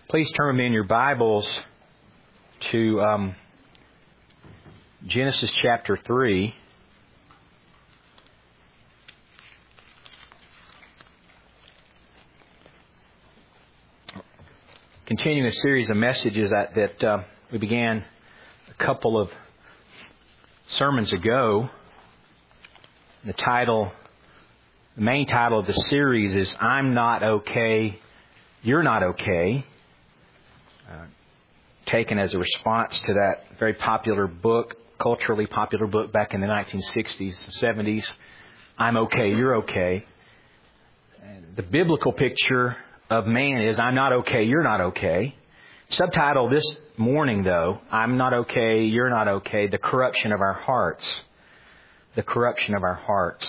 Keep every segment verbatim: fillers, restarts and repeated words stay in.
Please turn with me in your Bibles to um, Genesis chapter three. Continuing a series of messages that, that uh, we began a couple of sermons ago. The title, the main title of the series is I'm Not Okay, You're Not Okay. Uh, taken as a response to that very popular book, culturally popular book back in the nineteen sixties, seventies, I'm Okay, You're Okay. And the biblical picture of man is I'm not okay, you're not okay. Subtitle this morning, though, I'm not okay, you're not okay, the corruption of our hearts. The corruption of our hearts.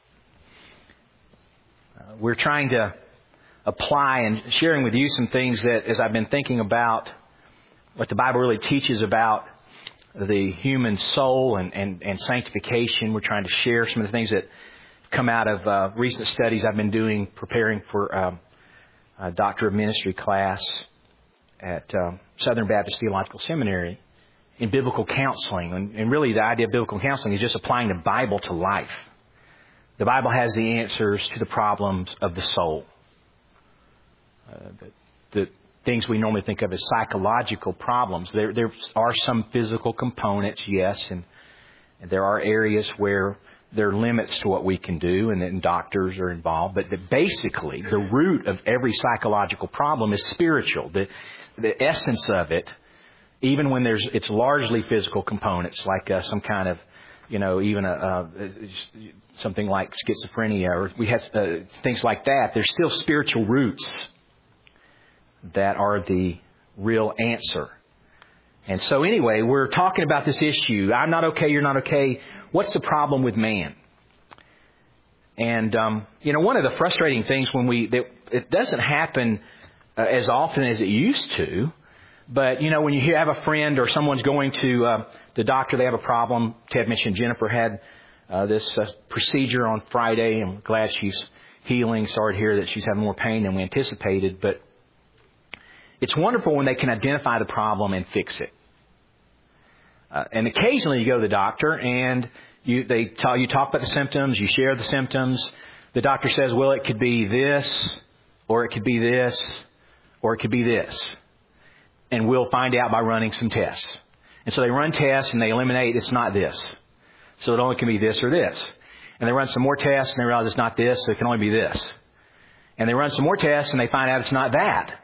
Uh, we're trying to apply and sharing with you some things that, as I've been thinking about what the Bible really teaches about the human soul and, and, and sanctification, we're trying to share some of the things that come out of uh, recent studies I've been doing, preparing for um, a Doctor of Ministry class at um, Southern Baptist Theological Seminary in biblical counseling. And, and really the idea of biblical counseling is just applying the Bible to life. The Bible has the answers to the problems of the soul. Uh, the, the things we normally think of as psychological problems. There, there are some physical components, yes, and, and there are areas where there are limits to what we can do, and then doctors are involved. But the, basically, the root of every psychological problem is spiritual. The, the essence of it, even when there's it's largely physical components, like uh, some kind of, you know, even a, uh, something like schizophrenia, or we have uh, things like that. There's still spiritual roots that are the real answer. And so anyway, we're talking about this issue. I'm not okay, you're not okay. What's the problem with man? And, um, you know, one of the frustrating things when we, that it doesn't happen uh, as often as it used to, but, you know, when you have a friend or someone's going to uh, the doctor, they have a problem. Ted mentioned Jennifer had uh, this uh, procedure on Friday. I'm glad she's healing. Sorry to hear that she's having more pain than we anticipated, but it's wonderful when they can identify the problem and fix it. Uh, and occasionally you go to the doctor and you they tell you talk about the symptoms, you share the symptoms. The doctor says, well, it could be this, or it could be this, or it could be this. And we'll find out by running some tests. And so they run tests and they eliminate it's not this. So it only can be this or this. And they run some more tests and they realize it's not this, so it can only be this. And they run some more tests and they find out it's not that.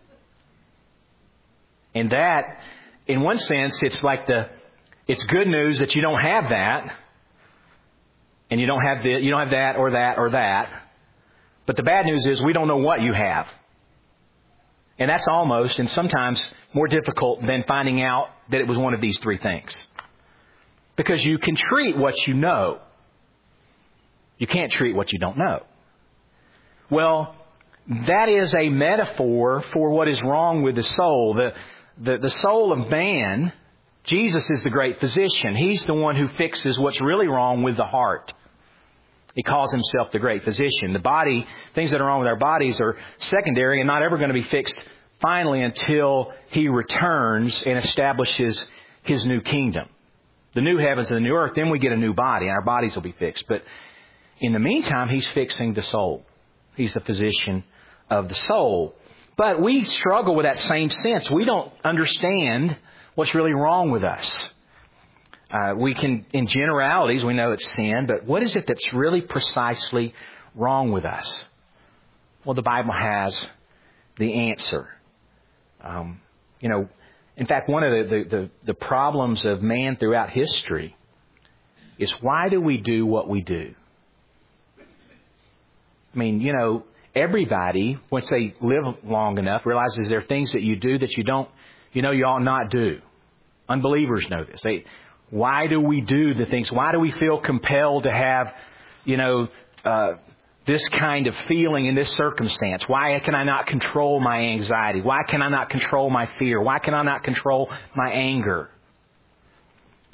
And that, in one sense, it's like the, it's good news that you don't have that, and you don't have the, you don't have that or that or that. But the bad news is we don't know what you have. And that's almost, and sometimes, more difficult than finding out that it was one of these three things. Because you can treat what you know. You can't treat what you don't know. Well, that is a metaphor for what is wrong with the soul. The The, the soul of man, Jesus is the great physician. He's the one who fixes what's really wrong with the heart. He calls himself the great physician. The body, things that are wrong with our bodies are secondary and not ever going to be fixed finally until He returns and establishes His new kingdom. The new heavens and the new earth, then we get a new body and our bodies will be fixed. But in the meantime, He's fixing the soul. He's the physician of the soul. But we struggle with that same sense. We don't understand what's really wrong with us. Uh, we can, in generalities, we know it's sin, but what is it that's really precisely wrong with us? Well, the Bible has the answer. Um, you know, in fact, one of the, the, the, the problems of man throughout history is why do we do what we do? I mean, you know, everybody, once they live long enough, realizes there are things that you do that you don't, you know, you ought not do. Unbelievers know this. They, why do we do the things? Why do we feel compelled to have, you know, uh, this kind of feeling in this circumstance? Why can I not control my anxiety? Why can I not control my fear? Why can I not control my anger?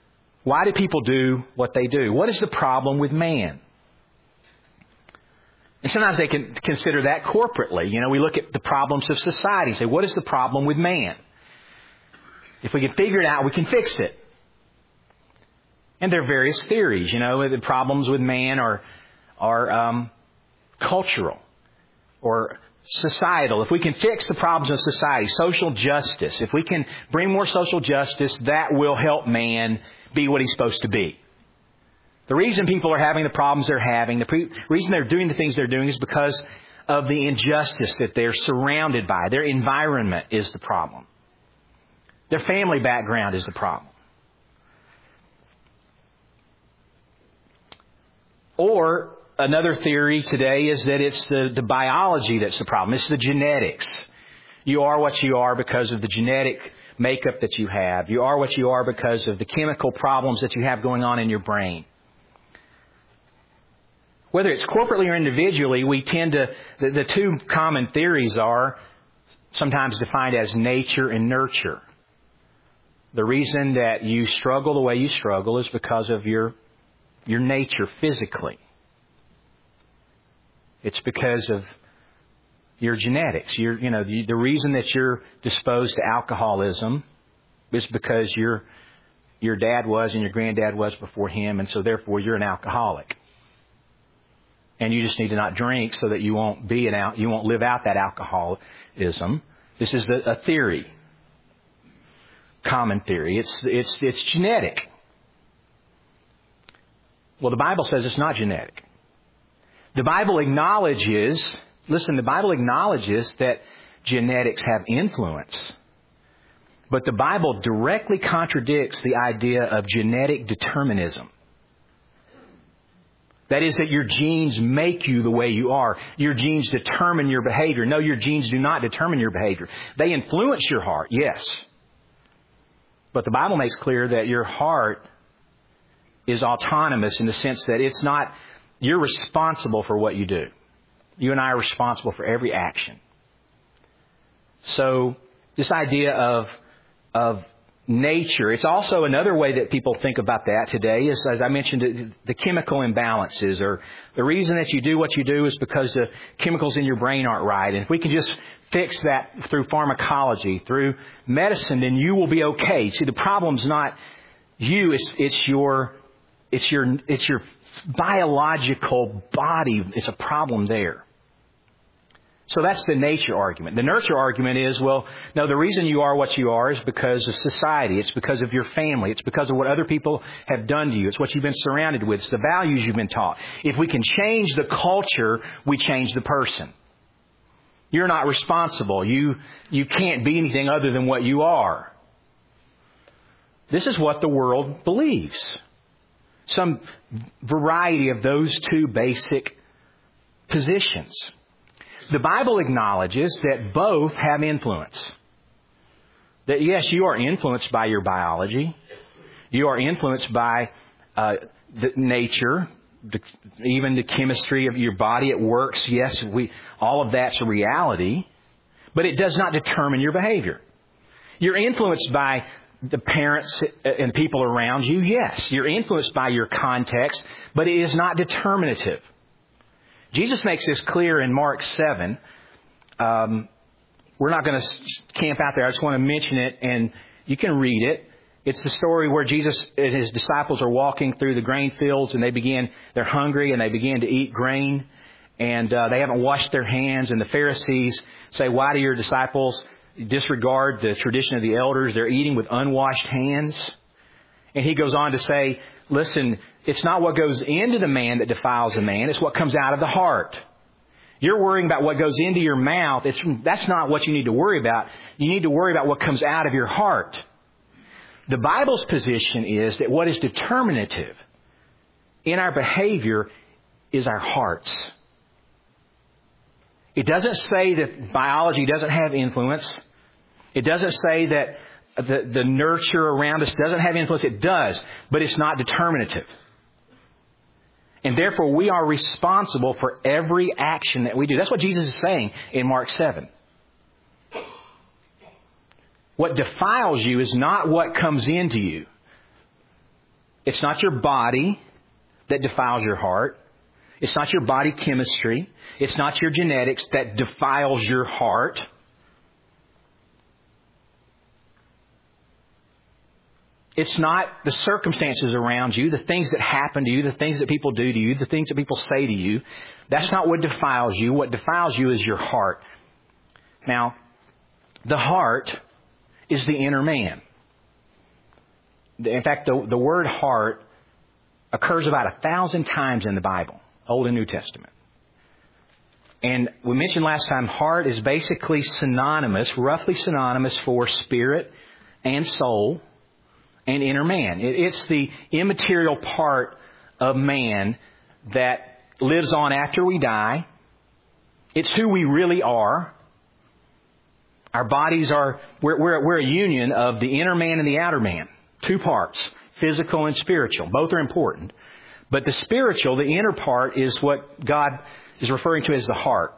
Why do people do what they do? What is the problem with man? And sometimes they can consider that corporately. You know, we look at the problems of society and say, what is the problem with man? If we can figure it out, we can fix it. And there are various theories. You know, the problems with man are, are um, cultural or societal. If we can fix the problems of society, social justice, if we can bring more social justice, that will help man be what he's supposed to be. The reason people are having the problems they're having, the pre- reason they're doing the things they're doing is because of the injustice that they're surrounded by. Their environment is the problem. Their family background is the problem. Or another theory today is that it's the, the biology that's the problem. It's the genetics. You are what you are because of the genetic makeup that you have. You are what you are because of the chemical problems that you have going on in your brain. Whether it's corporately or individually, we tend to, the, the two common theories are sometimes defined as nature and nurture. The reason that you struggle the way you struggle is because of your, your nature physically. It's because of your genetics. You're, you know, the, the reason that you're disposed to alcoholism is because your, your dad was and your granddad was before him, and so therefore you're an alcoholic. And you just need to not drink so that you won't be an out, you won't live out that alcoholism. This is the, a theory, common theory. It's it's it's genetic. Well, the Bible says it's not genetic. The Bible acknowledges, listen, the Bible acknowledges that genetics have influence, but the Bible directly contradicts the idea of genetic determinism. That is that your genes make you the way you are. Your genes determine your behavior. No, your genes do not determine your behavior. They influence your heart, yes. But the Bible makes clear that your heart is autonomous in the sense that it's not, you're responsible for what you do. You and I are responsible for every action. So this idea of, of nature. It's also another way that people think about that today is, as I mentioned, the chemical imbalances, or the reason that you do what you do is because the chemicals in your brain aren't right. And if we can just fix that through pharmacology, through medicine, then you will be okay. See, the problem's not you, it's, it's your, it's your, it's your biological body. It's a problem there. So that's the nature argument. The nurture argument is, well, no, the reason you are what you are is because of society. It's because of your family. It's because of what other people have done to you. It's what you've been surrounded with. It's the values you've been taught. If we can change the culture, we change the person. You're not responsible. You, you can't be anything other than what you are. This is what the world believes. Some variety of those two basic positions. The Bible acknowledges that both have influence. That yes, you are influenced by your biology. You are influenced by uh, the nature, the, even the chemistry of your body. It works. Yes, we all of that's a reality. But it does not determine your behavior. You're influenced by the parents and people around you. Yes, you're influenced by your context, but it is not determinative. Jesus makes this clear in Mark seven. Um, we're not going to camp out there. I just want to mention it, and you can read it. It's the story where Jesus and His disciples are walking through the grain fields, and they begin, they're hungry, and they begin to eat grain, and uh, they haven't washed their hands. And the Pharisees say, why do your disciples disregard the tradition of the elders? They're eating with unwashed hands. And He goes on to say, listen, it's not what goes into the man that defiles the man. It's what comes out of the heart. You're worrying about what goes into your mouth. It's, that's not what you need to worry about. You need to worry about what comes out of your heart. The Bible's position is that what is determinative in our behavior is our hearts. It doesn't say that biology doesn't have influence. It doesn't say that the, the nurture around us doesn't have influence. It does, but it's not determinative. And therefore, we are responsible for every action that we do. That's what Jesus is saying in Mark seven. What defiles you is not what comes into you. It's not your body that defiles your heart. It's not your body chemistry. It's not your genetics that defiles your heart. It's not the circumstances around you, the things that happen to you, the things that people do to you, the things that people say to you. That's not what defiles you. What defiles you is your heart. Now, the heart is the inner man. In fact, the, the word heart occurs about a thousand times in the Bible, Old and New Testament. And we mentioned last time, heart is basically synonymous, roughly synonymous for spirit and soul and inner man. It, it's the immaterial part of man that lives on after we die. It's who we really are. Our bodies are, we're, we're, we're a union of the inner man and the outer man. Two parts, physical and spiritual. Both are important. But the spiritual, the inner part, is what God is referring to as the heart.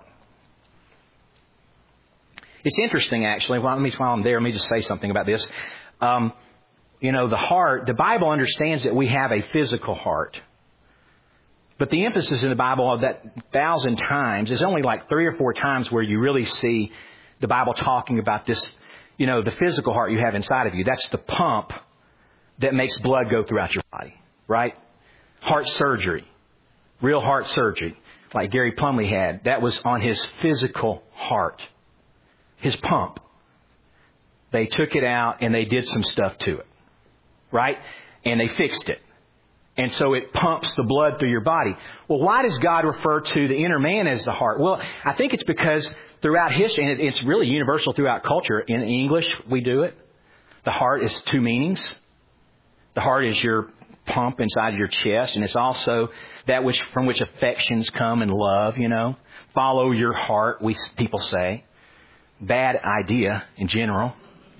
It's interesting, actually. Well, let me, while I'm there, let me just say something about this. Um, you know, the heart, the Bible understands that we have a physical heart. But the emphasis in the Bible of that thousand times is only like three or four times where you really see the Bible talking about this, you know, the physical heart you have inside of you. That's the pump that makes blood go throughout your body, right? Heart surgery, real heart surgery, like Gary Plumley had, that was on his physical heart, his pump. They took it out and they did some stuff to it, right? And they fixed it. And so it pumps the blood through your body. Well, why does God refer to the inner man as the heart? Well, I think it's because throughout history, and it's really universal throughout culture. In English, we do it. The heart is two meanings. The heart is your pump inside your chest, and it's also that which from which affections come and love, you know. Follow your heart, we people say. Bad idea in general.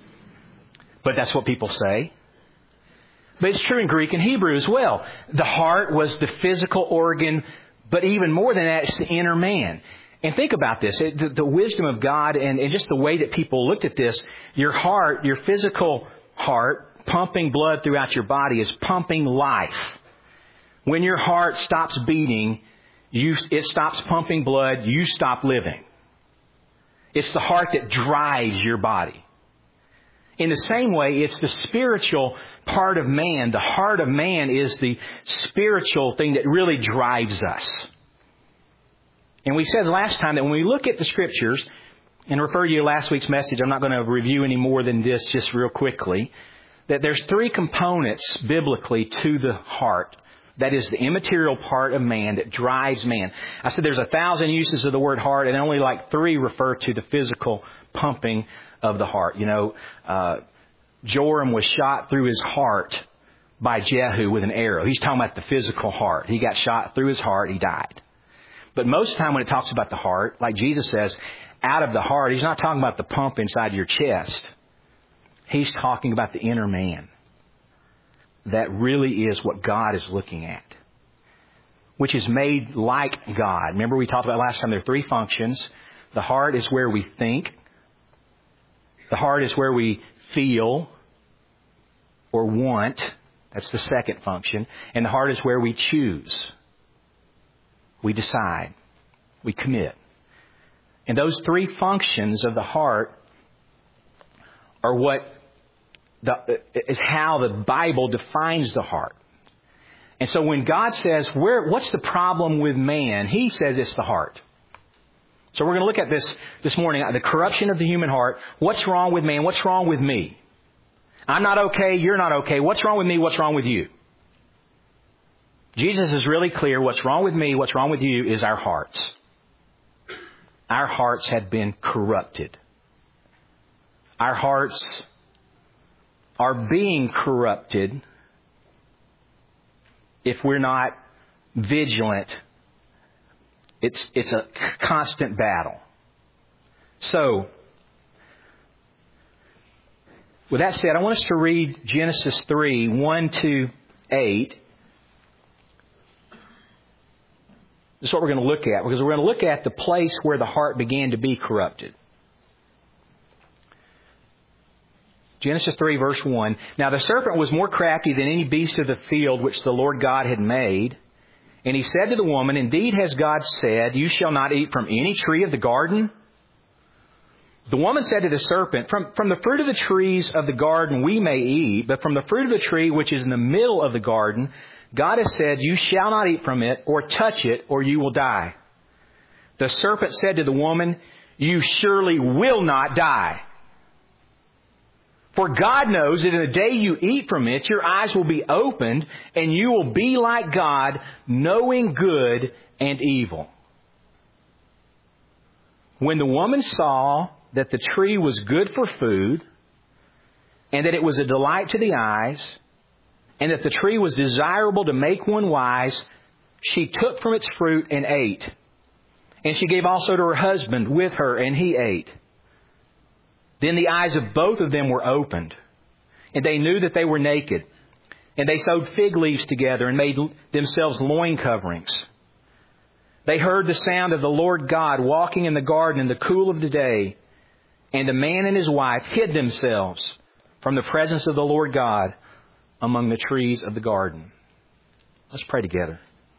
But that's what people say. But it's true in Greek and Hebrew as well. The heart was the physical organ, but even more than that, it's the inner man. And think about this, it, the, the wisdom of God and, and just the way that people looked at this, your heart, your physical heart, pumping blood throughout your body is pumping life. When your heart stops beating, you, it stops pumping blood, you stop living. It's the heart that drives your body. In the same way, it's the spiritual part of man. The heart of man is the spiritual thing that really drives us. And we said last time that when we look at the Scriptures, and refer you to last week's message, I'm not going to review any more than this, just real quickly, that there's three components biblically to the heart. That is the immaterial part of man that drives man. I said there's a thousand uses of the word heart, and only like three refer to the physical pumping of the heart. You know, uh, Joram was shot through his heart by Jehu with an arrow. He's talking about the physical heart. He got shot through his heart. He died. But most of the time when it talks about the heart, like Jesus says, out of the heart, he's not talking about the pump inside your chest. He's talking about the inner man. That really is what God is looking at, which is made like God. Remember we talked about last time there are three functions. The heart is where we think. The heart is where we feel or want. That's the second function. And the heart is where we choose. We decide. We commit. And those three functions of the heart are what the, is how the Bible defines the heart. And so when God says, "Where? What's the problem with man?" He says it's the heart. So we're going to look at this this morning, the corruption of the human heart. What's wrong with man? What's wrong with me? I'm not okay. You're not okay. What's wrong with me? What's wrong with you? Jesus is really clear. What's wrong with me? What's wrong with you is our hearts. Our hearts have been corrupted. Our hearts are being corrupted if we're not vigilant. It's, it's a constant battle. So, with that said, I want us to read Genesis three, one to eight. This is what we're going to look at, because we're going to look at the place where the heart began to be corrupted. Genesis three, verse one. Now the serpent was more crafty than any beast of the field which the Lord God had made. And he said to the woman, "Indeed has God said, you shall not eat from any tree of the garden?" The woman said to the serpent, from, from the fruit of the trees of the garden we may eat, but from the fruit of the tree which is in the middle of the garden, God has said, you shall not eat from it or touch it, or you will die. The serpent said to the woman, you surely will not die. For God knows that in the day you eat from it, your eyes will be opened, and you will be like God, knowing good and evil. When the woman saw that the tree was good for food, and that it was a delight to the eyes, and that the tree was desirable to make one wise, she took from its fruit and ate. And she gave also to her husband with her, and he ate. Then the eyes of both of them were opened, and they knew that they were naked. And they sewed fig leaves together and made themselves loin coverings. They heard the sound of the Lord God walking in the garden in the cool of the day. And the man and his wife hid themselves from the presence of the Lord God among the trees of the garden. Let's pray together.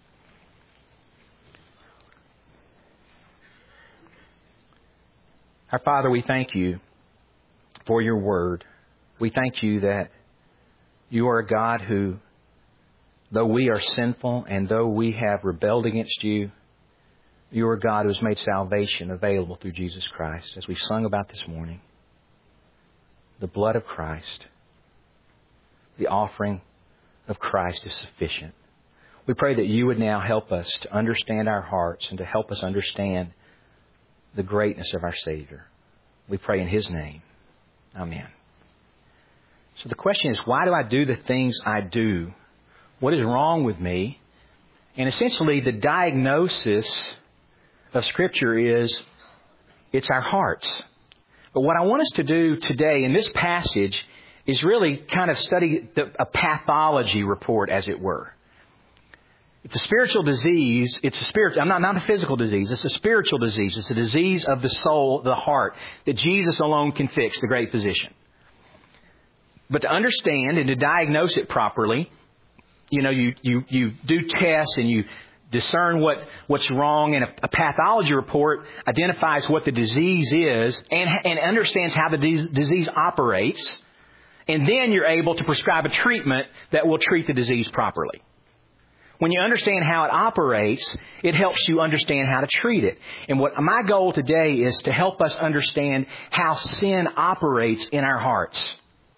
Our Father, we thank you for your word. We thank you that you are a God who, though we are sinful and though we have rebelled against you, you are a God who has made salvation available through Jesus Christ. As we sung about this morning, the blood of Christ, the offering of Christ is sufficient. We pray that you would now help us to understand our hearts and to help us understand the greatness of our Savior. We pray in His name. Amen. So the question is, why do I do the things I do? What is wrong with me? And essentially the diagnosis of Scripture is, it's our hearts. But what I want us to do today in this passage is really kind of study the, a pathology report, as it were. It's a spiritual disease. It's a spiritual, I'm not, not a physical disease. It's a spiritual disease. It's a disease of the soul, the heart, that Jesus alone can fix, the great physician. But to understand and to diagnose it properly, you know, you, you, you do tests and you discern what, what's wrong, and a, a pathology report identifies what the disease is and, and understands how the dis- disease operates. And then you're able to prescribe a treatment that will treat the disease properly. When you understand how it operates, it helps you understand how to treat it. And what my goal today is to help us understand how sin operates in our hearts.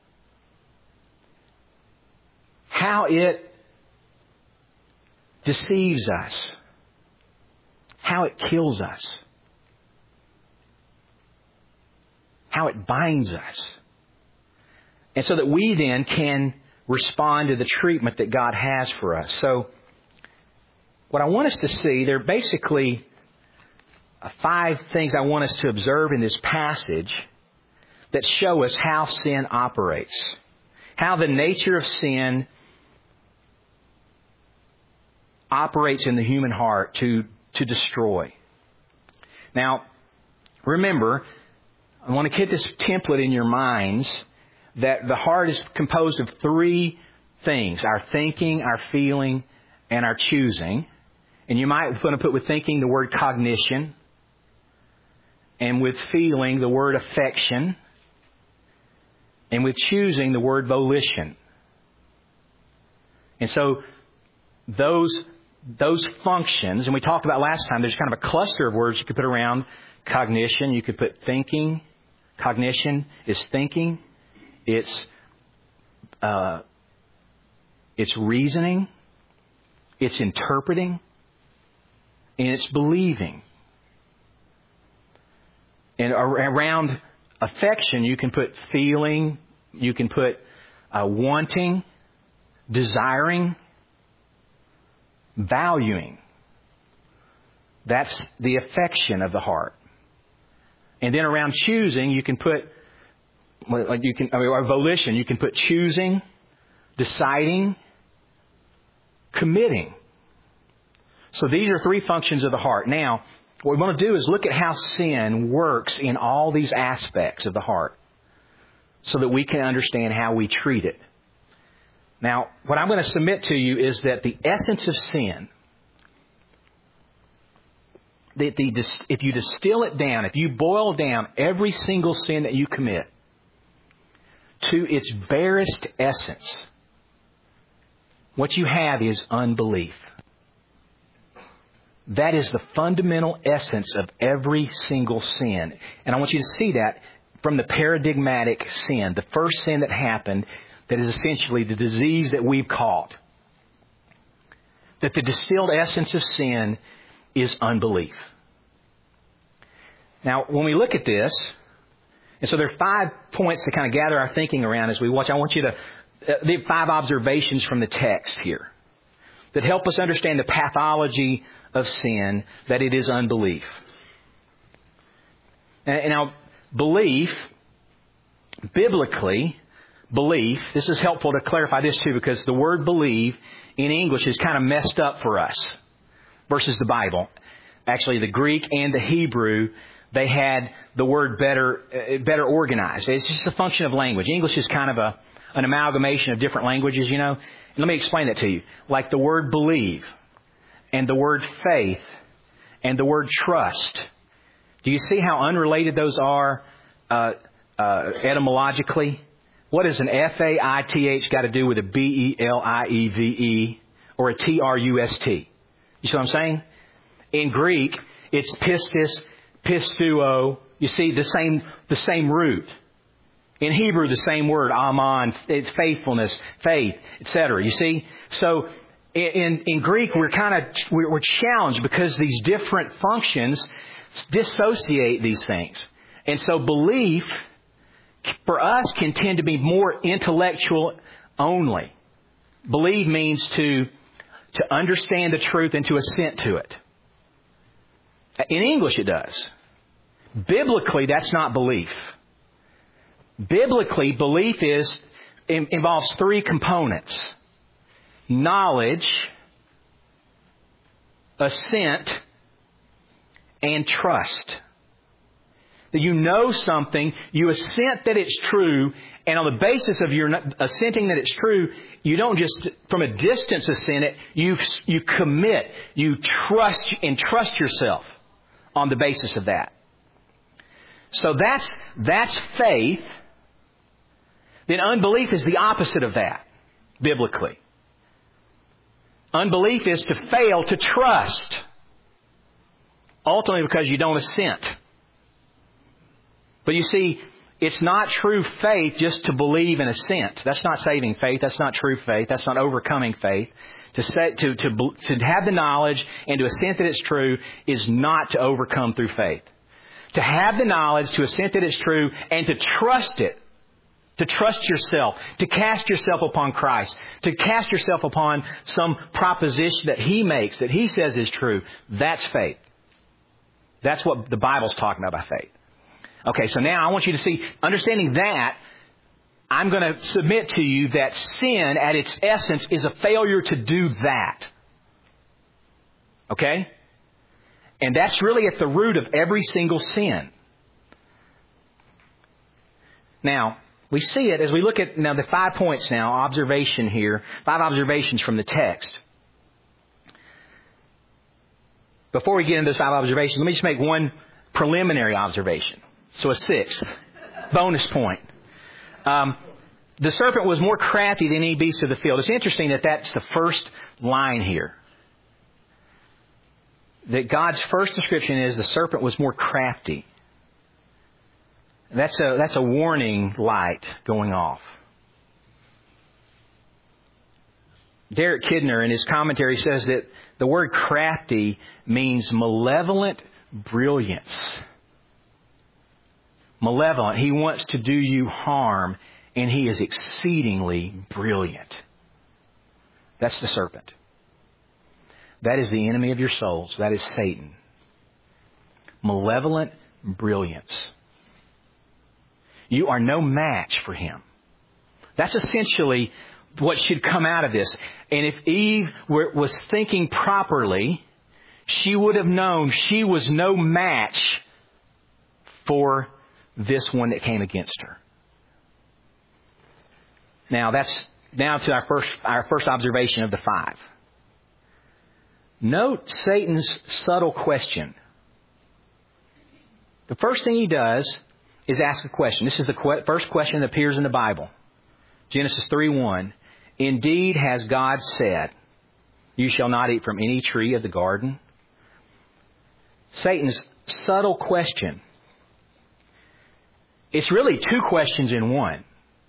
How it deceives us. How it kills us. How it binds us. And so that we then can respond to the treatment that God has for us. So, what I want us to see, there are basically five things I want us to observe in this passage that show us how sin operates. How the nature of sin operates in the human heart to, to destroy. Now, remember, I want to get this template in your minds that the heart is composed of three things: our thinking, our feeling, and our choosing. And you might want to put with thinking the word cognition, and with feeling the word affection, and with choosing the word volition. And so those those functions, and we talked about last time, there's kind of a cluster of words you could put around cognition. You could put thinking. Cognition is thinking. It's uh, it's reasoning. It's interpreting. And it's believing. And around affection, you can put feeling, you can put uh, wanting, desiring, valuing. That's the affection of the heart. And then around choosing, you can put, like you can, I mean, or volition, you can put choosing, deciding, committing. So these are three functions of the heart. Now, what we want to do is look at how sin works in all these aspects of the heart so that we can understand how we treat it. Now, what I'm going to submit to you is that the essence of sin, the, the, if you distill it down, if you boil down every single sin that you commit to its barest essence, what you have is unbelief. That is the fundamental essence of every single sin. And I want you to see that from the paradigmatic sin, the first sin that happened, that is essentially the disease that we've caught. That the distilled essence of sin is unbelief. Now, when we look at this, and so there are five points to kind of gather our thinking around as we watch. I want you to, uh, the five observations from the text here that help us understand the pathology of sin, that it is unbelief. And now, belief, biblically, belief, this is helpful to clarify this too, because the word believe in English is kind of messed up for us versus the Bible. Actually, the Greek and the Hebrew, they had the word better uh, better organized. It's just a function of language. English is kind of a an amalgamation of different languages, you know. And let me explain that to you. Like the word believe and the word faith and the word trust. Do you see how unrelated those are uh, uh, etymologically? What does an F A I T H got to do with a B E L I E V E or a T R U S T? You see what I'm saying? In Greek, it's pistis, pistuo. You see the same the same root. In Hebrew, the same word, aman. It's faithfulness, faith, et cetera. You see? So in in Greek, we're kind of we're, we're challenged because these different functions dissociate these things, and so belief for us can tend to be more intellectual only. Believe means to to understand the truth and to assent to it. In English, it does. Biblically, that's not belief. Biblically, belief is in, involves three components: knowledge, assent, and trust. That you know something, you assent that it's true, and on the basis of your assenting that it's true, you don't just from a distance assent it, you you commit, you trust and trust yourself on the basis of that. So that's that's faith. Then unbelief is the opposite of that, biblically. Unbelief is to fail to trust, ultimately because you don't assent. But you see, it's not true faith just to believe and assent. That's not saving faith. That's not true faith. That's not overcoming faith. To say, to, to, to have the knowledge and to assent that it's true is not to overcome through faith. To have the knowledge, to assent that it's true, and to trust it, to trust yourself, to cast yourself upon Christ, to cast yourself upon some proposition that He makes, that He says is true, that's faith. That's what the Bible's talking about by faith. Okay, so now I want you to see, understanding that, I'm going to submit to you that sin at its essence is a failure to do that. Okay? And that's really at the root of every single sin. Now, we see it as we look at now the five points now, observation here, five observations from the text. Before we get into those five observations, let me just make one preliminary observation. So a sixth. Bonus point. Um, the serpent was more crafty than any beast of the field. It's interesting that that's the first line here. That God's first description is the serpent was more crafty. That's a, that's a warning light going off. Derek Kidner in his commentary says that the word crafty means malevolent brilliance. Malevolent. He wants to do you harm, and he is exceedingly brilliant. That's the serpent. That is the enemy of your souls. That is Satan. Malevolent brilliance. You are no match for him. That's essentially what should come out of this. And if Eve were, was thinking properly, she would have known she was no match for this one that came against her. Now that's now to our first our first observation of the five. Note Satan's subtle question. The first thing he does is ask a question. This is the que- first question that appears in the Bible. Genesis three one. Indeed has God said, you shall not eat from any tree of the garden? Satan's subtle question. It's really two questions in one.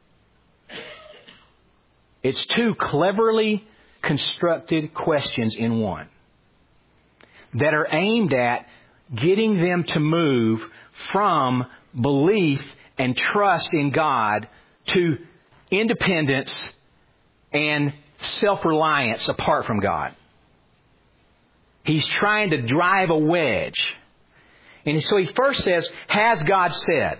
It's two cleverly constructed questions in one that are aimed at getting them to move from belief and trust in God to independence and self-reliance apart from God. He's trying to drive a wedge. And so he first says, has God said?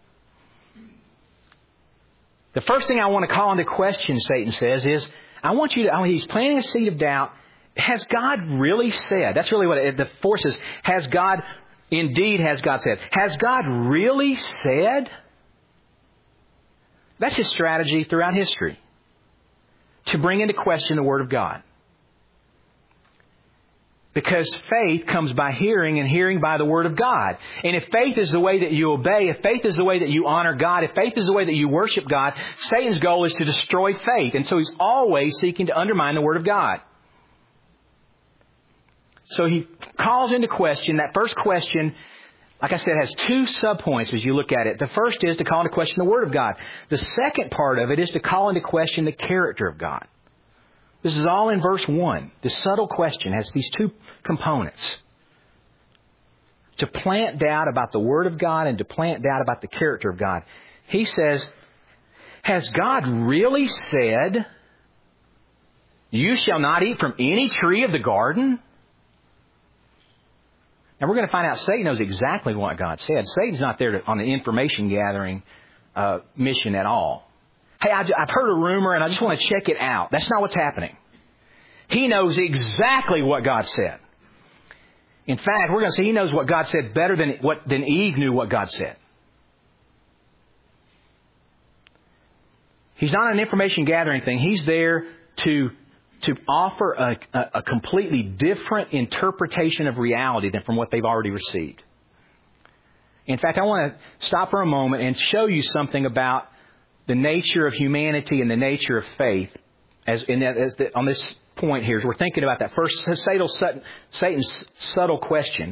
The first thing I want to call into question, Satan says, is I want you to, oh, he's planting a seed of doubt. Has God really said? That's really what it, the force is. Has God, indeed has God said. Has God really said? That's his strategy throughout history. To bring into question the Word of God. Because faith comes by hearing and hearing by the Word of God. And if faith is the way that you obey, if faith is the way that you honor God, if faith is the way that you worship God, Satan's goal is to destroy faith. And so he's always seeking to undermine the Word of God. So he calls into question, that first question, like I said, has two subpoints as you look at it. The first is to call into question the Word of God. The second part of it is to call into question the character of God. This is all in verse one. This subtle question has these two components. To plant doubt about the Word of God and to plant doubt about the character of God. He says, has God really said, you shall not eat from any tree of the garden? Now we're going to find out Satan knows exactly what God said. Satan's not there to, on an information gathering uh, mission at all. Hey, I, I've heard a rumor and I just want to check it out. That's not what's happening. He knows exactly what God said. In fact, we're going to see he knows what God said better than what than Eve knew what God said. He's not an information gathering thing. He's there to to offer a, a, a completely different interpretation of reality than from what they've already received. In fact, I want to stop for a moment and show you something about the nature of humanity and the nature of faith as, in that, as the, on this point here. As we're thinking about that first Satan's subtle question.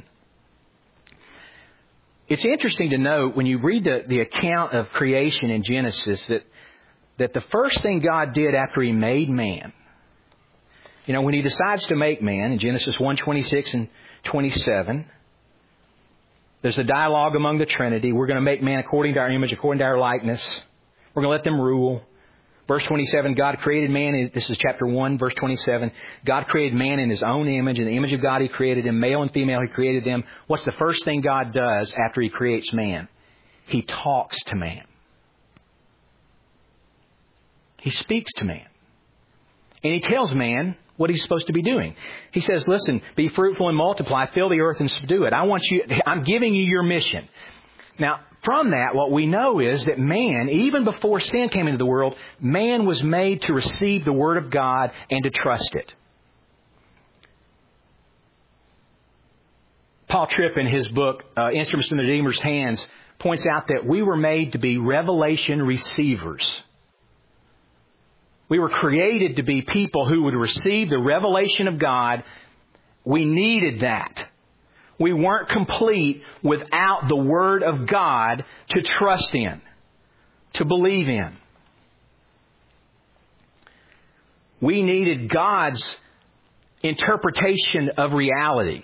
It's interesting to note when you read the, the account of creation in Genesis that, that the first thing God did after He made man, you know, when He decides to make man in Genesis one twenty-six and twenty-seven, there's a dialogue among the Trinity. We're going to make man according to our image, according to our likeness. We're going to let them rule. Verse twenty-seven, God created man. This is chapter one, verse twenty-seven. God created man in His own image. In the image of God, He created him. Male and female, He created them. What's the first thing God does after He creates man? He talks to man. He speaks to man. And He tells man what he's supposed to be doing. He says, listen, be fruitful and multiply, fill the earth and subdue it. I want you, I'm giving you your mission. Now, from that, what we know is that man, even before sin came into the world, man was made to receive the Word of God and to trust it. Paul Tripp, in his book, uh, Instruments in the Redeemer's Hands, points out that we were made to be revelation receivers. We were created to be people who would receive the revelation of God. We needed that. We weren't complete without the Word of God to trust in, to believe in. We needed God's interpretation of reality.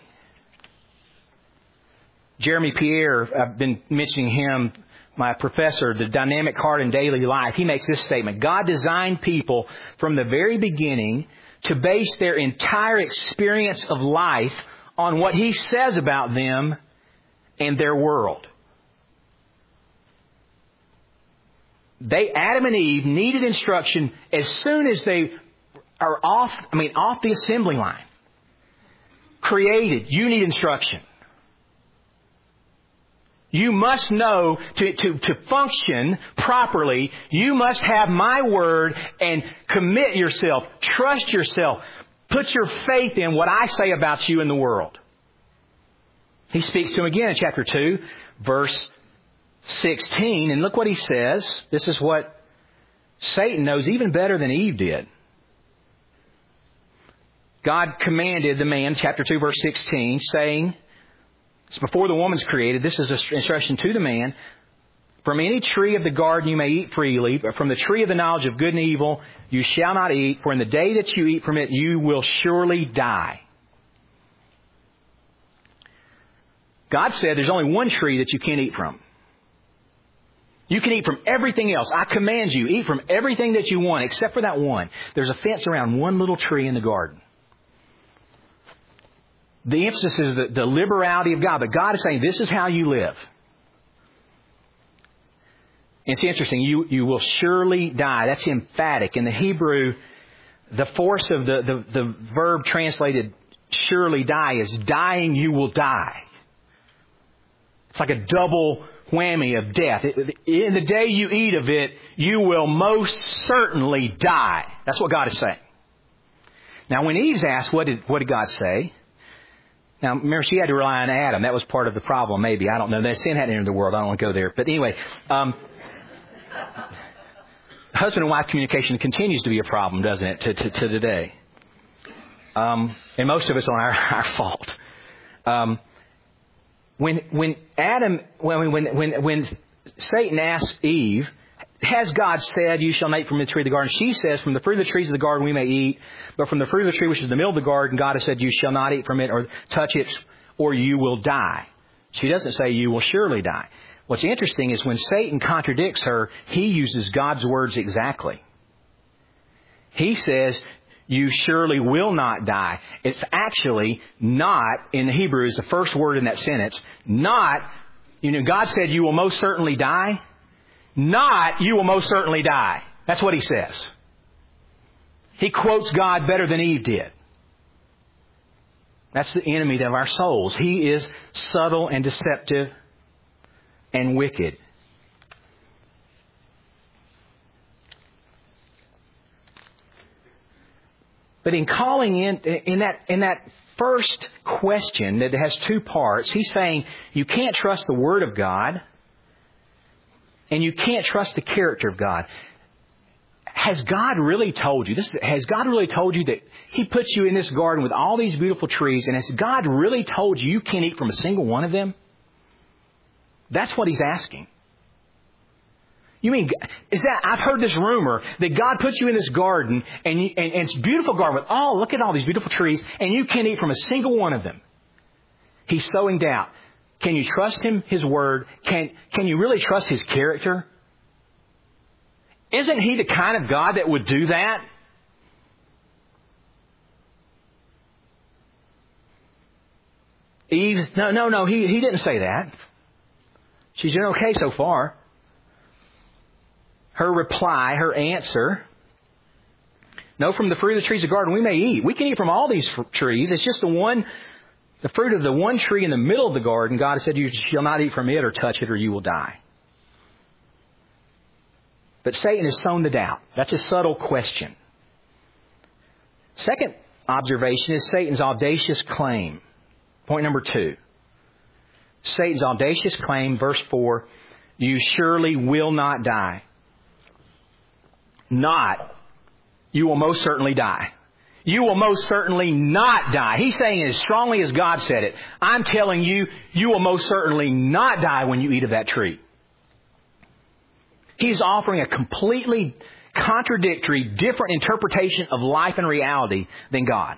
Jeremy Pierre, I've been mentioning him, my professor, The Dynamic Heart in Daily Life. He makes this statement. God designed people from the very beginning to base their entire experience of life on what He says about them and their world. They, Adam and Eve, needed instruction as soon as they are off, I mean, off the assembly line. Created, you need instruction. You must know to, to, to function properly. You must have my Word and commit yourself. Trust yourself. Put your faith in what I say about you in the world. He speaks to him again in chapter two, verse sixteen. And look what he says. This is what Satan knows even better than Eve did. God commanded the man, chapter two, verse sixteen, saying, it's before the woman's created. This is an instruction to the man. From any tree of the garden you may eat freely, but from the tree of the knowledge of good and evil you shall not eat, for in the day that you eat from it you will surely die. God said there's only one tree that you can't eat from. You can eat from everything else. I command you, eat from everything that you want except for that one. There's a fence around one little tree in the garden. The emphasis is the, the liberality of God. But God is saying, this is how you live. And it's interesting. You, you will surely die. That's emphatic. In the Hebrew, the force of the, the, the verb translated surely die is dying, you will die. It's like a double whammy of death. In the day you eat of it, you will most certainly die. That's what God is saying. Now, when Eve's asked, what did, what did God say? Now, remember, she had to rely on Adam. That was part of the problem, maybe. I don't know. That sin hadn't entered the world. I don't want to go there. But anyway, um, husband and wife communication continues to be a problem, doesn't it, to, to, to today? Um, and most of it's on our, our fault. Um, when when Adam, when when when when Satan asks Eve, has God said, you shall not eat from the tree of the garden? She says, from the fruit of the trees of the garden we may eat, but from the fruit of the tree which is in the middle of the garden, God has said, you shall not eat from it or touch it, or you will die. She doesn't say, you will surely die. What's interesting is when Satan contradicts her, he uses God's words exactly. He says, you surely will not die. It's actually not, in the Hebrew, is the first word in that sentence, not, you know, God said, you will most certainly die. Not, you will most certainly die. That's what he says. He quotes God better than Eve did. That's the enemy of our souls. He is subtle and deceptive and wicked. But in calling in, in that, in that first question that has two parts, he's saying you can't trust the Word of God. And you can't trust the character of God. Has God really told you, this, has God really told you that He puts you in this garden with all these beautiful trees, and has God really told you you can't eat from a single one of them? That's what He's asking. You mean, is that, I've heard this rumor that God puts you in this garden, and, you, and, and it's a beautiful garden with, oh, look at all these beautiful trees, and you can't eat from a single one of them. He's sowing doubt. Can you trust Him, His Word? Can, can you really trust His character? Isn't He the kind of God that would do that? Eve, no, no, no, he, he didn't say that. She's doing okay so far. Her reply, her answer, no, from the fruit of the trees of the garden we may eat. We can eat from all these trees. It's just the one... The fruit of the one tree in the middle of the garden, God has said, you shall not eat from it or touch it or you will die. But Satan has sown the doubt. That's a subtle question. Second observation is Satan's audacious claim. Point number two. Satan's audacious claim, verse four, you surely will not die. Not, you will most certainly die. You will most certainly not die. He's saying it as strongly as God said it. I'm telling you, you will most certainly not die when you eat of that tree. He's offering a completely contradictory, different interpretation of life and reality than God.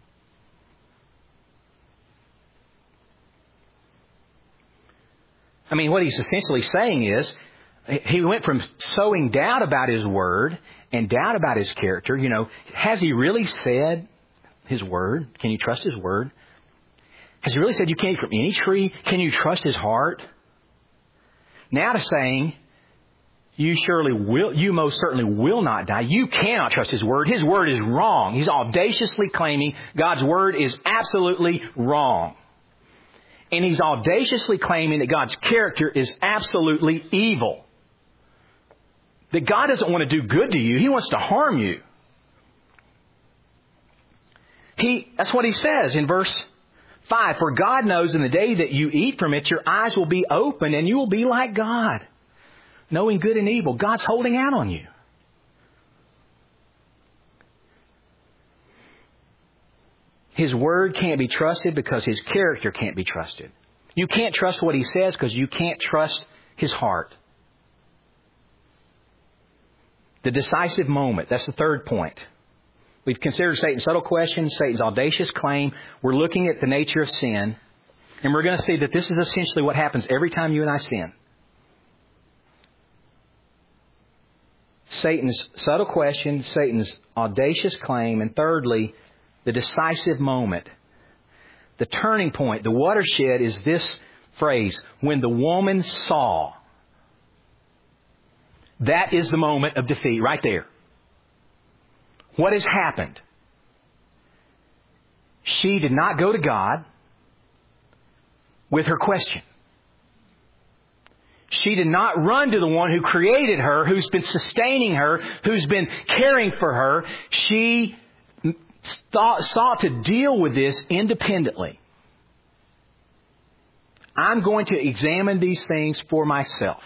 I mean, what he's essentially saying is, he went from sowing doubt about His Word and doubt about His character. You know, has He really said His Word? Can you trust His Word? Has He really said you can't eat from any tree? Can you trust His heart? Now to saying, you surely will, you most certainly will not die. You cannot trust His Word. His Word is wrong. He's audaciously claiming God's Word is absolutely wrong. And he's audaciously claiming that God's character is absolutely evil. That God doesn't want to do good to you. He wants to harm you. He, that's what he says in verse Five, for God knows in the day that you eat from it, your eyes will be open and you will be like God, knowing good and evil. God's holding out on you. His word can't be trusted because His character can't be trusted. You can't trust what He says because you can't trust His heart. The decisive moment. That's the third point. We've considered Satan's subtle question, Satan's audacious claim. We're looking at the nature of sin. And we're going to see that this is essentially what happens every time you and I sin. Satan's subtle question, Satan's audacious claim, and thirdly, the decisive moment. The turning point, the watershed is this phrase, when the woman saw. That is the moment of defeat right there. What has happened? She did not go to God with her question. She did not run to the one who created her, who's been sustaining her, who's been caring for her. She thought, sought to deal with this independently. I'm going to examine these things for myself.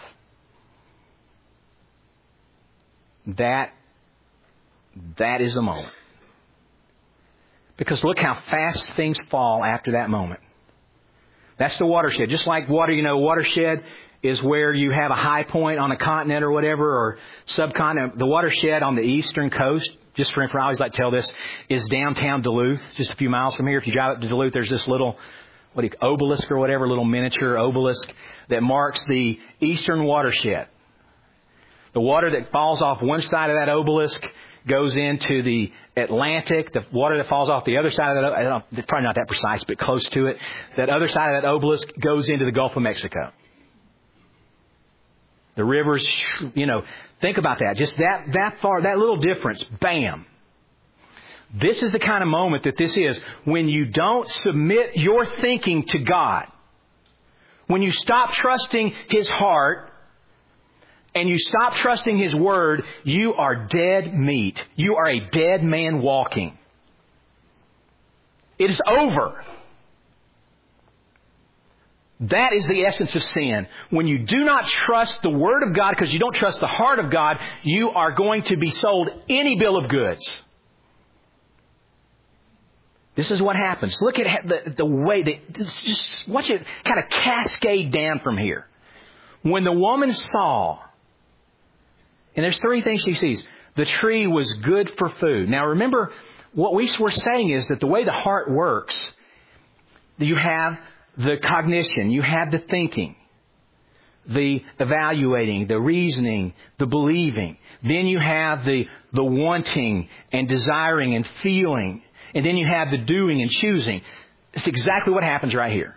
That, that is the moment. Because look how fast things fall after that moment. That's the watershed. Just like water, you know, watershed is where you have a high point on a continent or whatever, or subcontinent. The watershed on the eastern coast, just for, I always like to tell this, is downtown Duluth, just a few miles from here. If you drive up to Duluth, there's this little, what do you, obelisk or whatever, little miniature obelisk that marks the eastern watershed. The water that falls off one side of that obelisk goes into the Atlantic. The water that falls off the other side of that, I don't, it's probably not that precise, but close to it. That other side of that obelisk goes into the Gulf of Mexico. The rivers, you know, think about that. Just that, that far, that little difference, bam. This is the kind of moment that this is. When you don't submit your thinking to God. When you stop trusting His heart and you stop trusting His word, you are dead meat. You are a dead man walking. It is over. That is the essence of sin. When you do not trust the Word of God because you don't trust the heart of God, you are going to be sold any bill of goods. This is what happens. Look at the, the way that, just watch it kind of cascade down from here. When the woman saw, and there's three things she sees. The tree was good for food. Now remember, what we were saying is that the way the heart works, you have the cognition, you have the thinking, the evaluating, the reasoning, the believing. Then you have the, the wanting and desiring and feeling. And then you have the doing and choosing. It's exactly what happens right here.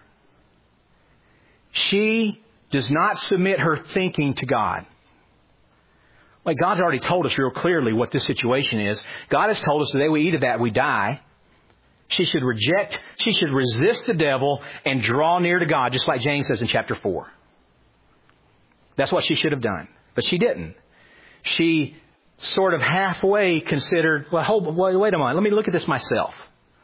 She does not submit her thinking to God. Like God's already told us real clearly what this situation is. God has told us the day we eat of that, we die. She should reject, she should resist the devil and draw near to God, just like James says in chapter four. That's what she should have done. But she didn't. She sort of halfway considered, well, hold, wait, wait a minute, let me look at this myself.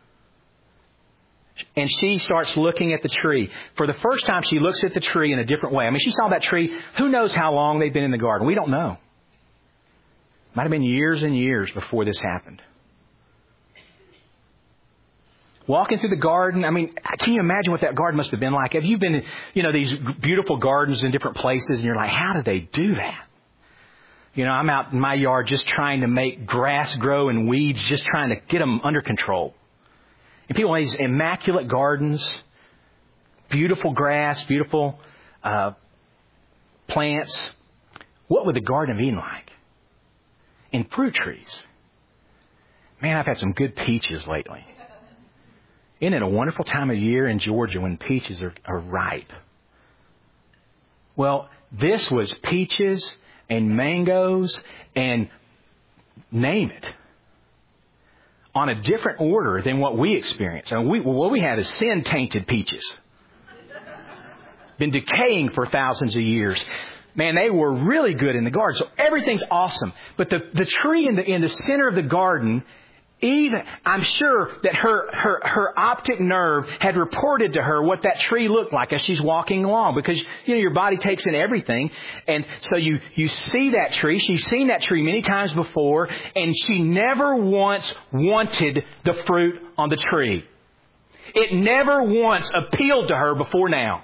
And she starts looking at the tree. For the first time, she looks at the tree in a different way. I mean, she saw that tree. Who knows how long they've been in the garden? We don't know. Might have been years and years before this happened. Walking through the garden, I mean, can you imagine what that garden must have been like? Have you been in, you know, these beautiful gardens in different places and you're like, how did they do that? You know, I'm out in my yard just trying to make grass grow and weeds, just trying to get them under control. And people in these immaculate gardens, beautiful grass, beautiful uh, plants. What would the Garden of Eden like? And fruit trees. Man, I've had some good peaches lately. Isn't it a wonderful time of year in Georgia when peaches are, are ripe? Well, this was peaches and mangoes and name it. On a different order than what we experience. And we, what we have is sin-tainted peaches. Been decaying for thousands of years. Man, they were really good in the garden. So everything's awesome. But the, the tree in the, in the center of the garden even, I'm sure that her, her, her optic nerve had reported to her what that tree looked like as she's walking along, because, you know, your body takes in everything. And so you, you see that tree. She's seen that tree many times before, and she never once wanted the fruit on the tree. It never once appealed to her before now.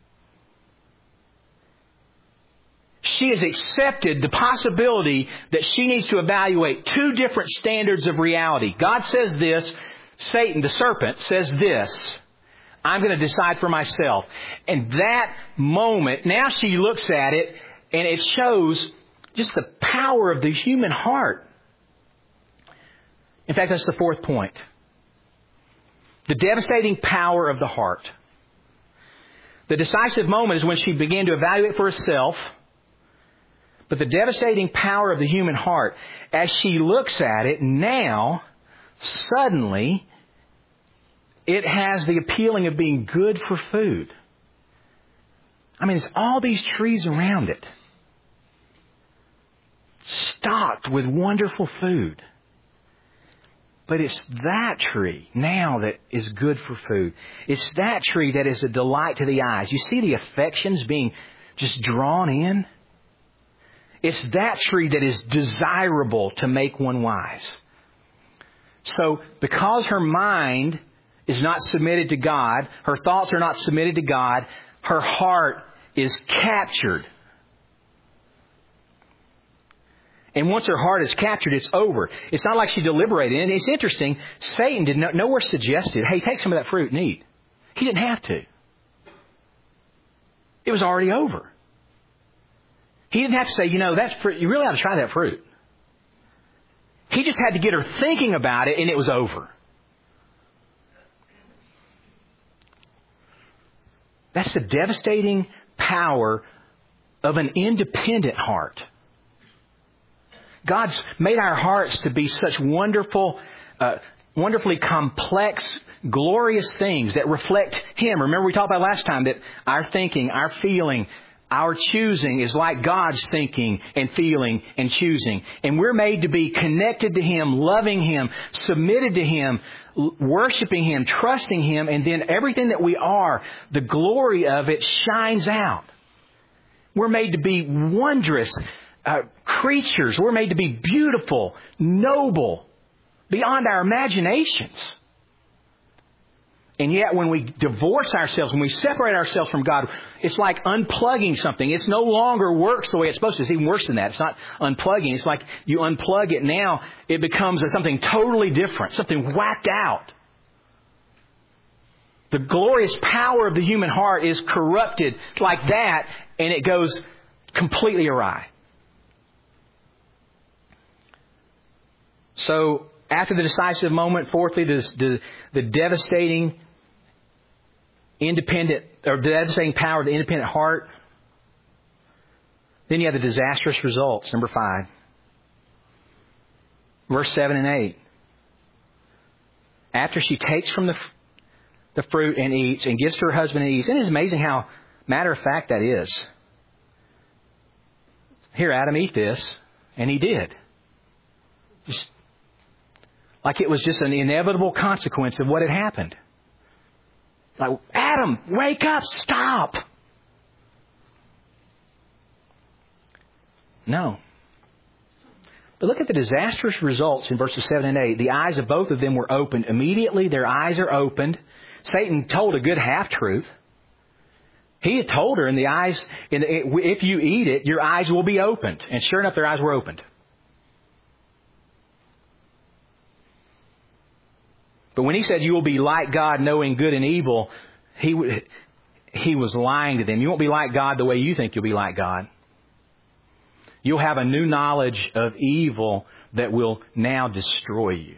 She has accepted the possibility that she needs to evaluate two different standards of reality. God says this. Satan, the serpent, says this. I'm going to decide for myself. And that moment, now she looks at it, and it shows just the power of the human heart. In fact, that's the fourth point. The devastating power of the heart. The decisive moment is when she began to evaluate for herself. But the devastating power of the human heart, as she looks at it now, suddenly, it has the appealing of being good for food. I mean, there's all these trees around it, stocked with wonderful food. But it's that tree now that is good for food. It's that tree that is a delight to the eyes. You see the affections being just drawn in? It's that tree that is desirable to make one wise. So, because her mind is not submitted to God, her thoughts are not submitted to God, her heart is captured. And once her heart is captured, it's over. It's not like she deliberated. And it's interesting, Satan did not, nowhere suggested, hey, take some of that fruit and eat. He didn't have to. It was already over. He didn't have to say, you know, that's fruit. You really ought to try that fruit. He just had to get her thinking about it, and it was over. That's the devastating power of an independent heart. God's made our hearts to be such wonderful, uh, wonderfully complex, glorious things that reflect Him. Remember we talked about last time that our thinking, our feeling, our choosing is like God's thinking and feeling and choosing. And we're made to be connected to Him, loving Him, submitted to Him, worshiping Him, trusting Him, and then everything that we are, the glory of it shines out. We're made to be wondrous uh, creatures. We're made to be beautiful, noble, beyond our imaginations. And yet when we divorce ourselves, when we separate ourselves from God, it's like unplugging something. It's no longer works the way it's supposed to. It's even worse than that. It's not unplugging. It's like you unplug it now, it becomes something totally different, something whacked out. The glorious power of the human heart is corrupted like that, and it goes completely awry. So, after the decisive moment, fourthly, the, the, the devastating independent, or devastating power of the independent heart. Then you have the disastrous results, number five. Verse seven and eight. After she takes from the, the fruit and eats and gives to her husband and eats. And it's amazing how matter of fact that is. Here, Adam, eat this. And he did. Just like it was just an inevitable consequence of what had happened. Like, Adam, wake up, stop. No. But look at the disastrous results in verses seven and eight. The eyes of both of them were opened. Immediately their eyes are opened. Satan told a good half-truth. He had told her in the eyes, in the, if you eat it, your eyes will be opened. And sure enough, their eyes were opened. But when he said, you will be like God, knowing good and evil, he he was lying to them. You won't be like God the way you think you'll be like God. You'll have a new knowledge of evil that will now destroy you.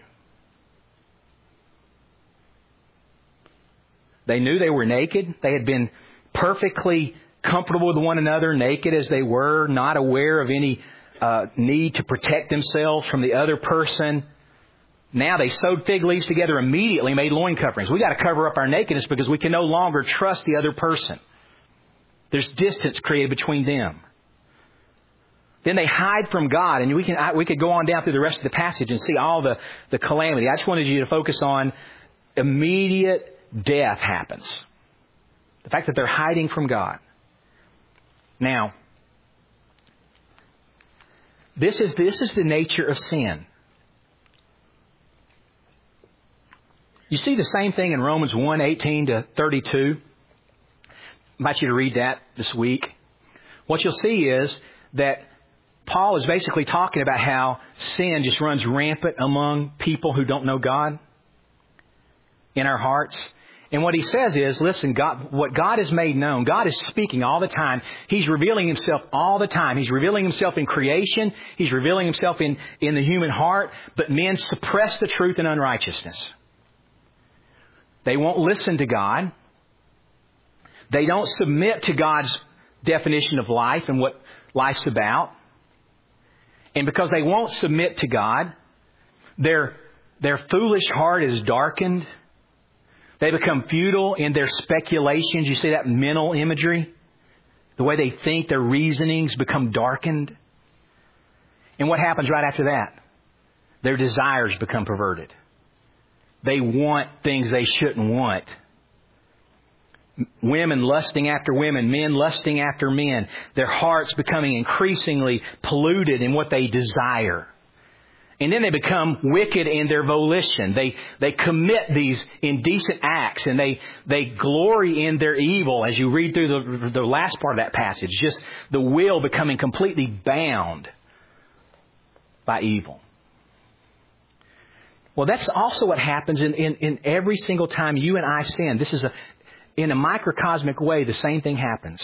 They knew they were naked. They had been perfectly comfortable with one another, naked as they were, not aware of any uh, need to protect themselves from the other person. Now they sewed fig leaves together immediately, made loin coverings. We've got to cover up our nakedness because we can no longer trust the other person. There's distance created between them. Then they hide from God. And we can I, we could go on down through the rest of the passage and see all the, the calamity. I just wanted you to focus on immediate death happens. The fact that they're hiding from God. Now, this is this is the nature of sin. You see the same thing in Romans one, eighteen to thirty-two. I invite you to read that this week. What you'll see is that Paul is basically talking about how sin just runs rampant among people who don't know God in our hearts. And what he says is, listen, God, what God has made known, God is speaking all the time. He's revealing Himself all the time. He's revealing Himself in creation. He's revealing Himself in, in the human heart. But men suppress the truth in unrighteousness. They won't listen to God. They don't submit to God's definition of life and what life's about. And because they won't submit to God, their, their foolish heart is darkened. They become futile in their speculations. You see that mental imagery? The way they think, their reasonings become darkened. And what happens right after that? Their desires become perverted. They want things they shouldn't want. Women lusting after women, men lusting after men. Their hearts becoming increasingly polluted in what they desire. And then they become wicked in their volition. They they commit these indecent acts and they, they glory in their evil as you read through the, the last part of that passage. Just the will becoming completely bound by evil. Well, that's also what happens in, in, in every single time you and I sin. This is a, in a microcosmic way, the same thing happens.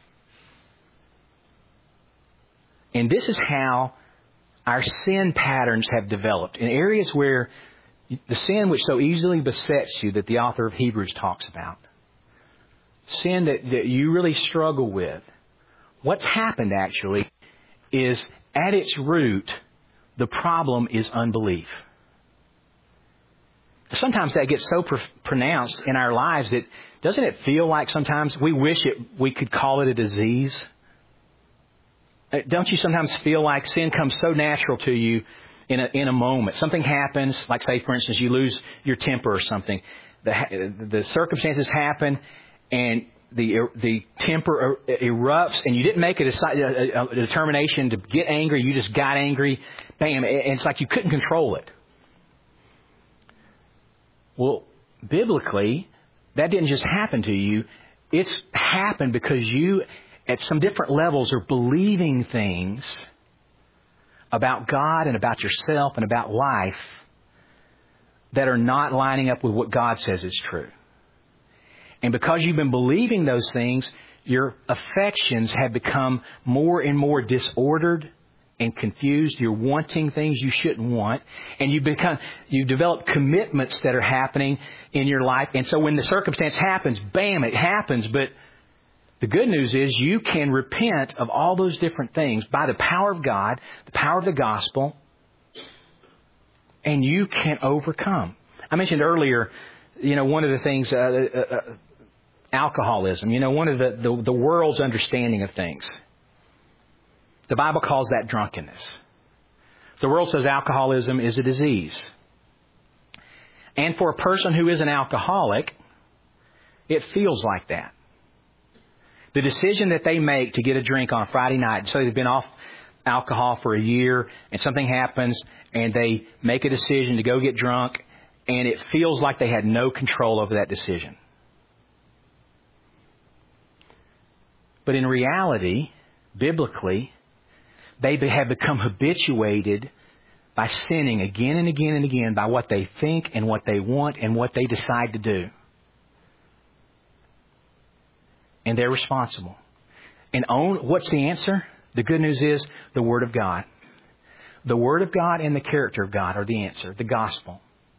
And this is how our sin patterns have developed in areas where the sin which so easily besets you that the author of Hebrews talks about. Sin that, that you really struggle with. What's happened actually is at its root, the problem is unbelief. Sometimes that gets so pr- pronounced in our lives that doesn't it feel like sometimes we wish it we could call it a disease? Don't you sometimes feel like sin comes so natural to you in a in a moment? Something happens, like say for instance you lose your temper or something. The the circumstances happen and the the temper erupts and you didn't make a, a, a determination to get angry. You just got angry. Bam! And it's like you couldn't control it. Well, biblically, that didn't just happen to you. It's happened because you, at some different levels, are believing things about God and about yourself and about life that are not lining up with what God says is true. And because you've been believing those things, your affections have become more and more disordered and confused. You're wanting things you shouldn't want. And you become, you develop commitments that are happening in your life. And so when the circumstance happens, bam, it happens. But the good news is you can repent of all those different things by the power of God, the power of the gospel, and you can overcome. I mentioned earlier, you know, one of the things, uh, uh, uh, alcoholism, you know, one of the, the, the world's understanding of things. The Bible calls that drunkenness. The world says alcoholism is a disease. And for a person who is an alcoholic, it feels like that. The decision that they make to get a drink on a Friday night, so they've been off alcohol for a year and something happens and they make a decision to go get drunk and it feels like they had no control over that decision. But in reality, biblically, they have become habituated by sinning again and again and again by what they think and what they want and what they decide to do. And they're responsible. And own, what's the answer? The good news is the Word of God. The Word of God and the character of God are the answer. The gospel.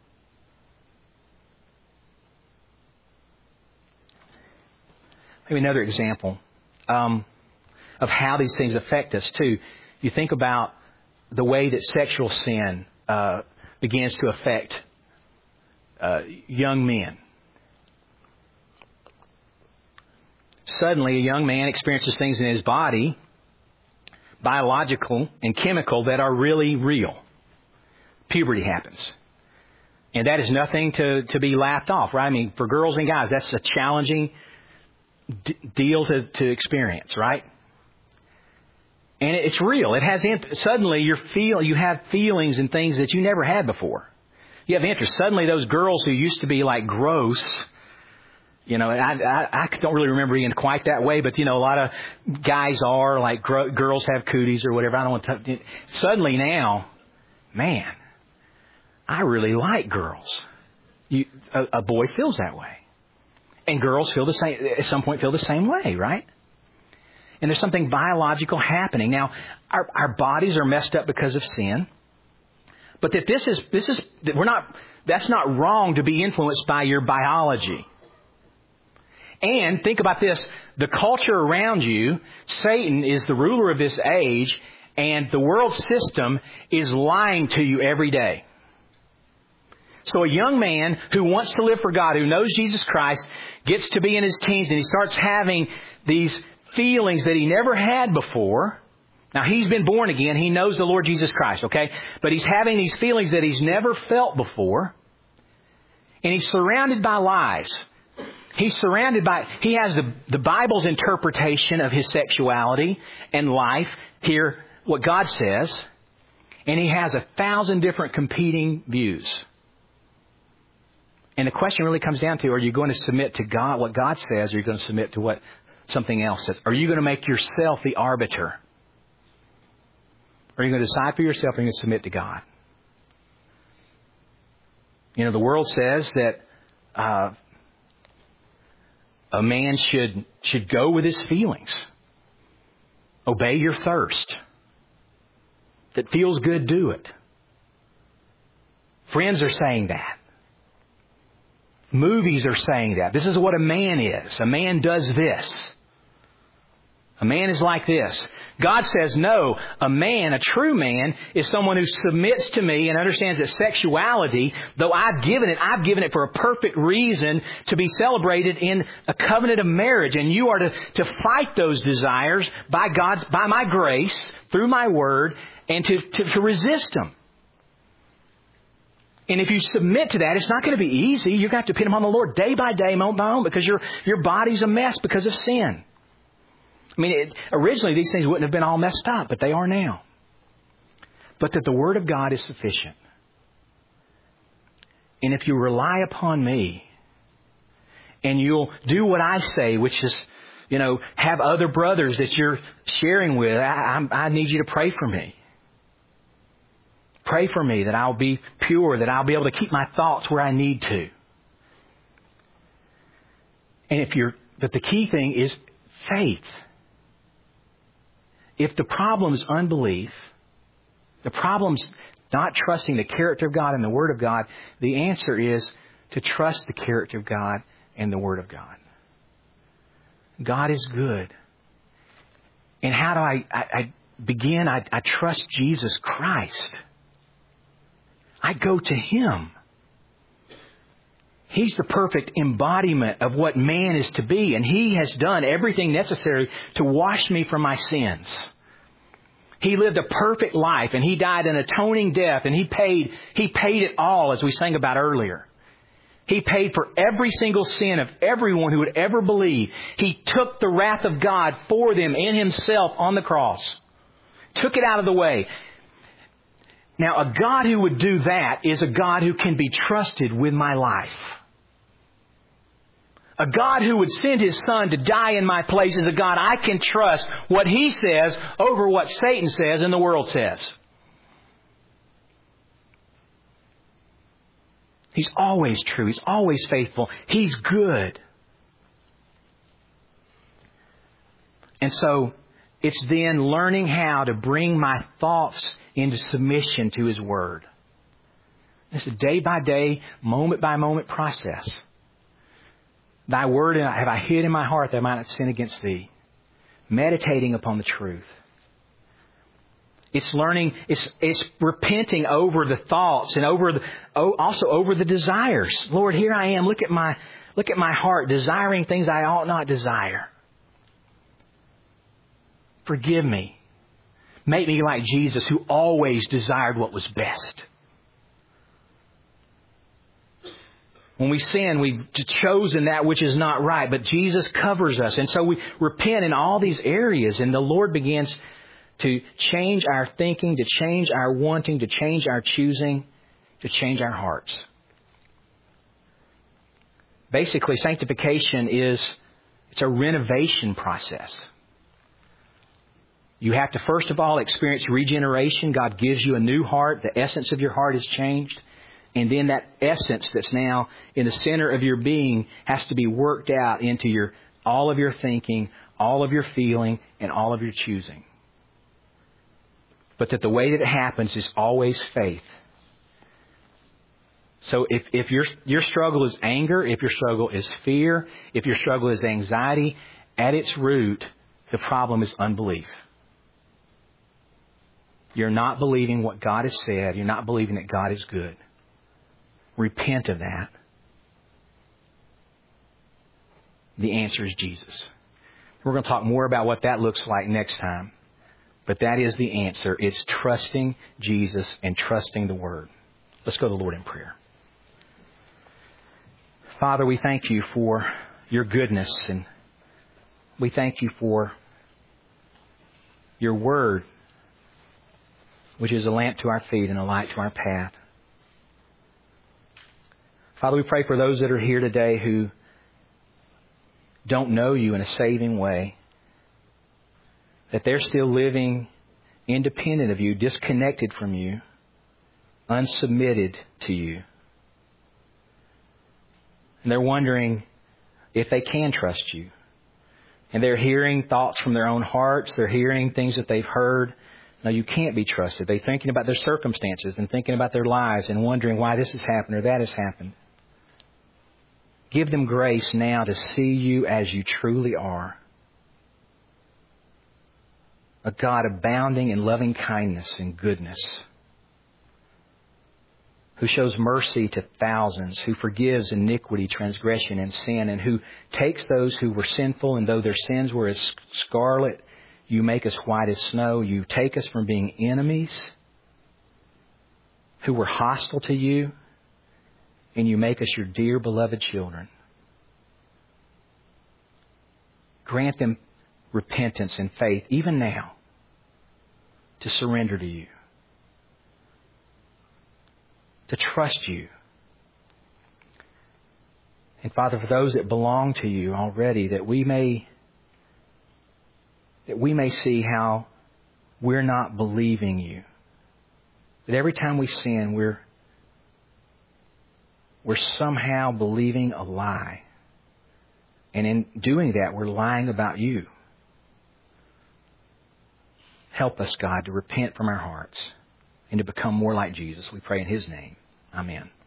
Maybe another example um, of how these things affect us too. You think about the way that sexual sin uh, begins to affect uh, young men. Suddenly, a young man experiences things in his body biological and chemical that are really real. Puberty happens. And that is nothing to, to be laughed off, right? I mean, for girls and guys, that's a challenging d- deal to, to experience, right? And it's real. It has imp- suddenly you feel you have feelings and things that you never had before. You have interest. Suddenly, those girls who used to be like gross, you know, I, I, I don't really remember being quite that way, but you know, a lot of guys are like gro- girls have cooties or whatever. I don't want to. Suddenly now, man, I really like girls. You, a, a boy feels that way, and girls feel the same. At some point, feel the same way, right? And there's something biological happening. Now, our, our bodies are messed up because of sin. But that this is, this is, that we're not, that's not wrong to be influenced by your biology. And think about this, the culture around you, Satan is the ruler of this age, and the world system is lying to you every day. So a young man who wants to live for God, who knows Jesus Christ, gets to be in his teens and he starts having these feelings that he never had before. Now, he's been born again. He knows the Lord Jesus Christ, okay? But he's having these feelings that he's never felt before. And he's surrounded by lies. He's surrounded by, he has the, the Bible's interpretation of his sexuality and life. Here, what God says. And he has a thousand different competing views. And the question really comes down to, are you going to submit to God, what God says, or are you going to submit to what something else says? Are you going to make yourself the arbiter? Or are you going to decide for yourself and you're going to submit to God? You know, the world says that uh, a man should should go with his feelings. Obey your thirst. If it feels good, do it. Friends are saying that. Movies are saying that. This is what a man is. A man does this. A man is like this. God says, no, a man, a true man, is someone who submits to me and understands that sexuality, though I've given it, I've given it for a perfect reason to be celebrated in a covenant of marriage. And you are to, to fight those desires by God's, by my grace, through my word, and to, to, to resist them. And if you submit to that, it's not going to be easy. You're going to have to depend upon the Lord day by day, moment by moment, because your, your body's a mess because of sin. I mean, it, originally these things wouldn't have been all messed up, but they are now. But that the Word of God is sufficient. And if you rely upon me, and you'll do what I say, which is, you know, have other brothers that you're sharing with, I, I, I need you to pray for me. Pray for me that I'll be pure, that I'll be able to keep my thoughts where I need to. And if you're, but the key thing is faith. If the problem is unbelief, the problem's not trusting the character of God and the Word of God, the answer is to trust the character of God and the Word of God. God is good. And how do I, I, I begin? I, I trust Jesus Christ. I go to Him. He's the perfect embodiment of what man is to be. And He has done everything necessary to wash me from my sins. He lived a perfect life and He died an atoning death and He paid, He paid it all, as we sang about earlier. He paid for every single sin of everyone who would ever believe. He took the wrath of God for them in Himself on the cross. Took it out of the way. Now, a God who would do that is a God who can be trusted with my life. A God who would send His Son to die in my place is a God I can trust what He says over what Satan says and the world says. He's always true. He's always faithful. He's good. And so it's then learning how to bring my thoughts into submission to His Word. It's a day-by-day, moment-by-moment process. Thy word have I hid in my heart that I might not sin against Thee. Meditating upon the truth. It's learning, it's, it's repenting over the thoughts and over the, also over the desires. Lord, here I am. Look at my, look at my heart, desiring things I ought not desire. Forgive me. Make me like Jesus, who always desired what was best. When we sin, we've chosen that which is not right, but Jesus covers us. And so we repent in all these areas, and the Lord begins to change our thinking, to change our wanting, to change our choosing, to change our hearts. Basically, sanctification is, it's a renovation process. You have to first of all experience regeneration. God gives you a new heart. The essence of your heart is changed. And then that essence that's now in the center of your being has to be worked out into your all of your thinking, all of your feeling, and all of your choosing. But that the way that it happens is always faith. So if, if your your struggle is anger, if your struggle is fear, if your struggle is anxiety, at its root, the problem is unbelief. You're not believing what God has said. You're not believing that God is good. Repent of that. The answer is Jesus. We're going to talk more about what that looks like next time. But that is the answer. It's trusting Jesus and trusting the Word. Let's go to the Lord in prayer. Father, we thank you for your goodness, and we thank you for your Word, which is a lamp to our feet and a light to our path. Father, we pray for those that are here today who don't know you in a saving way, that they're still living independent of you, disconnected from you, unsubmitted to you. And they're wondering if they can trust you. And they're hearing thoughts from their own hearts. They're hearing things that they've heard. No, you can't be trusted. They're thinking about their circumstances and thinking about their lives and wondering why this has happened or that has happened. Give them grace now to see you as you truly are. A God abounding in loving kindness and goodness, who shows mercy to thousands, who forgives iniquity, transgression, and sin, and who takes those who were sinful, and though their sins were as scarlet, you make us white as snow. You take us from being enemies who were hostile to you, and you make us your dear beloved children. Grant them repentance and faith, even now, to surrender to you, to trust you. And Father, for those that belong to you already, that we may, that we may see how we're not believing you. That every time we sin, we're We're somehow believing a lie. And in doing that, we're lying about you. Help us, God, to repent from our hearts and to become more like Jesus. We pray in His name. Amen.